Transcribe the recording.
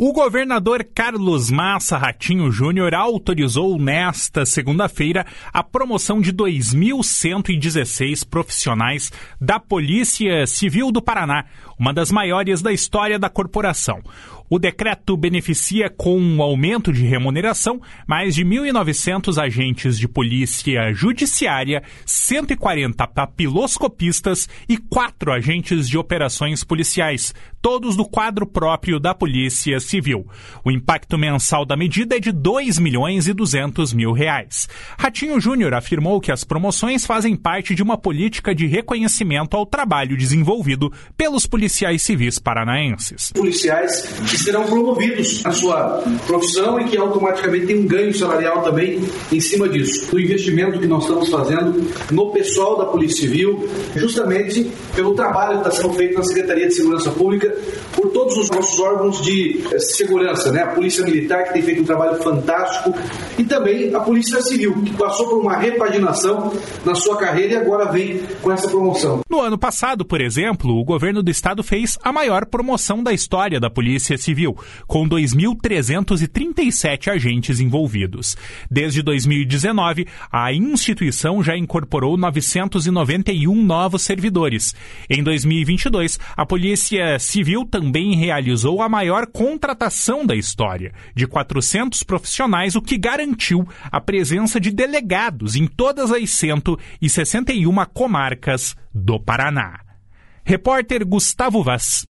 O governador Carlos Massa Ratinho Júnior autorizou nesta segunda-feira a promoção de 2.116 profissionais da Polícia Civil do Paraná, uma das maiores da história da corporação. O decreto beneficia com um aumento de remuneração mais de 1.900 agentes de polícia judiciária, 140 papiloscopistas e 4 agentes de operações policiais, todos do quadro próprio da Polícia Civil. O impacto mensal da medida é de R$ 2.200.000. Ratinho Júnior afirmou que as promoções fazem parte de uma política de reconhecimento ao trabalho desenvolvido pelos policiais civis paranaenses. Policiais que serão promovidos na sua profissão e que automaticamente tem um ganho salarial também em cima disso. O investimento que nós estamos fazendo no pessoal da Polícia Civil, justamente pelo trabalho que está sendo feito na Secretaria de Segurança Pública, por todos os nossos órgãos de segurança, né? A Polícia Militar, que tem feito um trabalho fantástico, e também a Polícia Civil, que passou por uma repaginação na sua carreira e agora vem com essa promoção. No ano passado, por exemplo, o governo do estado fez a maior promoção da história da Polícia Civil, com 2.337 agentes envolvidos. Desde 2019, a instituição já incorporou 991 novos servidores. Em 2022, a Polícia Civil também realizou a maior contratação da história, de 400 profissionais, o que garantiu a presença de delegados em todas as 161 comarcas do Paraná. Repórter Gustavo Vaz.